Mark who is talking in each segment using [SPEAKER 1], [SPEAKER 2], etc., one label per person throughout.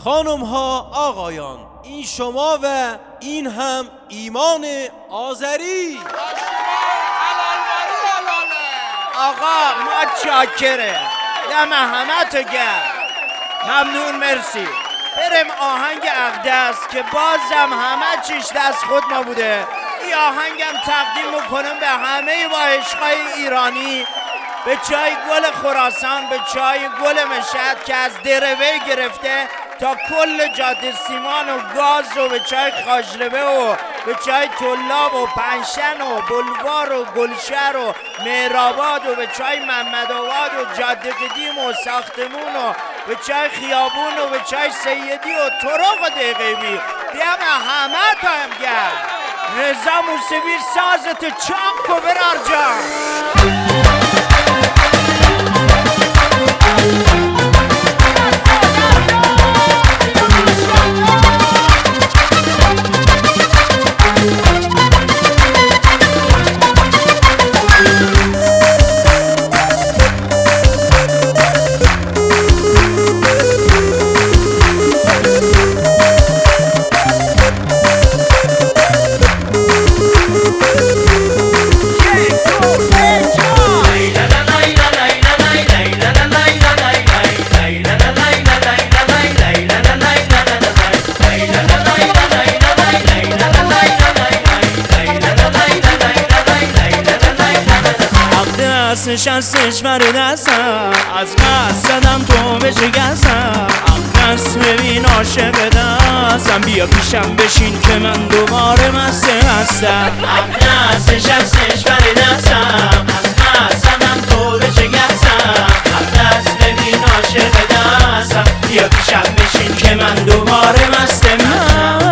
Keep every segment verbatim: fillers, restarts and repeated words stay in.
[SPEAKER 1] خانم ها آقایان، این شما و این هم ایمان آذری.
[SPEAKER 2] آقا ما چاکره، دم همه تو گرد، ممنون، مرسی. بریم آهنگ اقدس که بازم همه چیش دست خود ما بوده. این آهنگم تقدیم میکنم به همه با عشقای ایرانی، به چای گل خراسان، به چای گل مشهد که از دروی گرفته تا کل جاده سیمان و گاز و به چای خاجلبه و به چای طلاب و پنشن و بلوار و گلشهر و مهرآباد و به چای محمدآباد و جاده قدیم و ساختمون و به چای خیابون و به چای سیدی و طرق و دقیقی. دم همه تا هم گرد. رضا موسوی سازت چاق و برار جان.
[SPEAKER 3] نشستش بر دستم، از قصد زدم تو بشکستم. اقدس ببین عاشق دستم، بیا پیشم بشین که من دوباره مست هستم. اقدس نشستش بر دستم، از قصد زدم تو بشکستم. اقدس ببین عاشق دستم، بیا پیشم بشین که من دوباره مست هستم.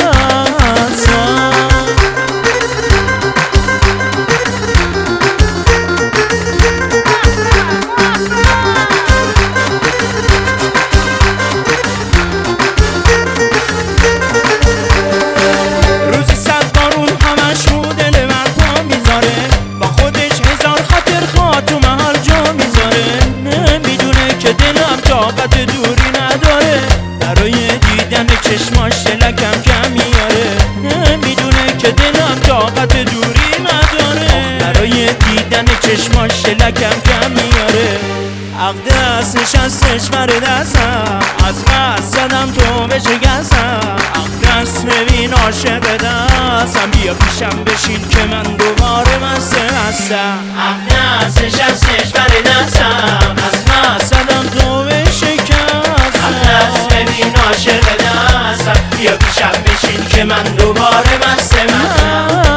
[SPEAKER 3] طاقت دوری نداره، برای دیدن چشماش دلکم کم میاره. نمیدونه که دلم طاقت دوری نداره، برای دیدن چشماش دلکم کم میاره. اقدس نشستش بر دستم، از قصد زدم تو بشکستم. اقدس ببین عاشق دستم، بیا پیشم بشین که من دوباره مست هستم. اقدس نشستش بر دستم، از قصد زدم تو بشکستم. اقدس ببین عاشق دستم، بیا پیشم بشین که من دوباره مست هستم.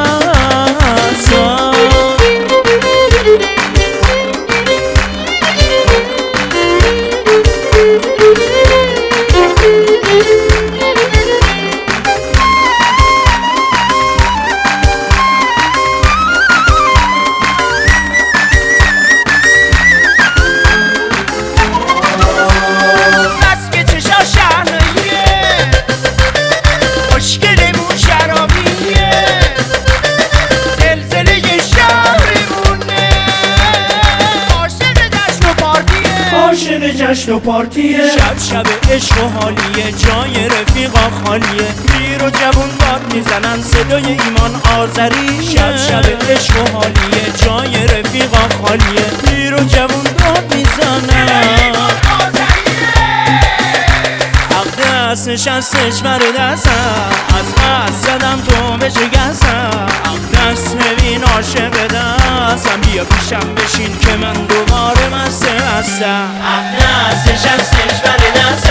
[SPEAKER 3] جشن و پارتیه، شب شب عشق و حالیه، جای رفیقا خالیه. پیر و جوون داد میزنن صدای ایمان آذری. شب شب عشق و حالیه، جای رفیقا خالیه. پیر و جوون داد میزنن. اقدس نشستش بر دستم، از قصد زدم تو بشکستم. اقدس ببین عاشق دستم، بیا پیشم بشین که من دوباره مست هستم. اقدس نشستش بر دستم.